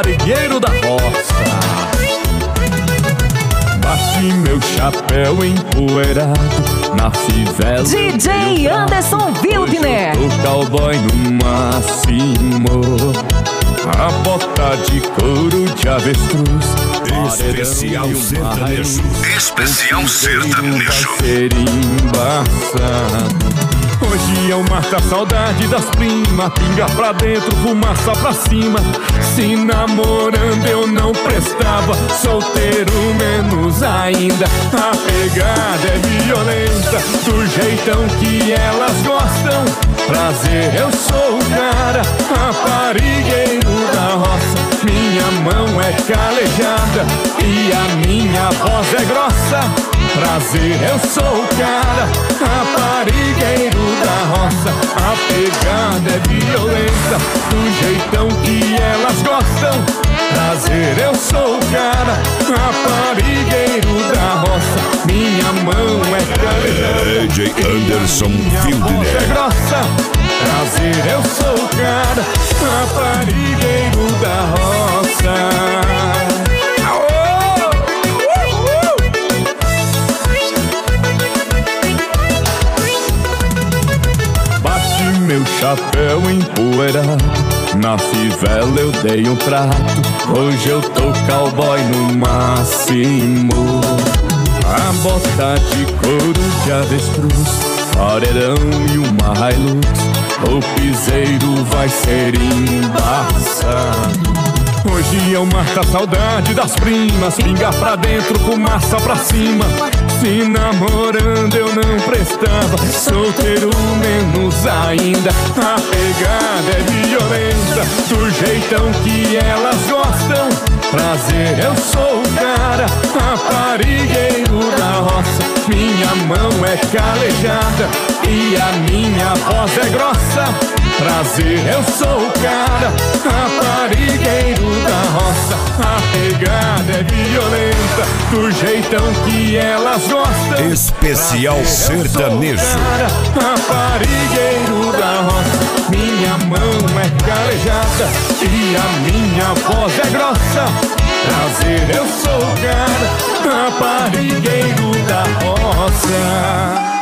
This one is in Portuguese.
raparigueiro da roça. Bati meu chapéu empoeirado na fivela. DJ Anderson Wildner. O cowboy no máximo, a bota de couro de avestruz. Especial sertanejo. Especial sertanejo. Vai ser embaçado. Hoje eu mato a saudade das primas. Pinga pra dentro, fumaça pra cima. Se namorando eu não prestava, solteiro menos ainda. A pegada é violenta, do jeitão que elas gostam. Prazer, eu sou o cara, raparigueiro da roça. Minha mão é calejada e a minha voz é grossa. Prazer, eu sou o cara, raparigueiro da roça. A pegada é violenta, do jeitão que elas gostam. Prazer, eu sou o cara, raparigueiro da roça. Minha mão é calejada, DJ Anderson minha voz é Wildner. grossa. Prazer, eu sou o cara, raparigueiro da roça. Meu chapéu empoeirado, na fivela eu dei um trato. Hoje eu tô cowboy no máximo, a bota de couro de avestruz, orelhão e uma Hilux. O piseiro vai ser embaçado. Hoje eu mato a saudade das primas. Pinga pra dentro, fumaça pra cima. Se namorando eu não prestava, solteiro menos ainda. A pegada é violenta, do jeitão que elas gostam. Prazer, eu sou o cara, raparigueiro da roça. Minha mão é calejada e a minha voz é grossa. Prazer, eu sou o cara, raparigueiro da roça. A pegada é violenta, do jeitão que elas gostam. Especial Prazer, sertanejo. eu sou o cara, raparigueiro da roça. Minha mão é calejada e a minha voz é grossa. Prazer, eu sou o cara, raparigueiro da roça.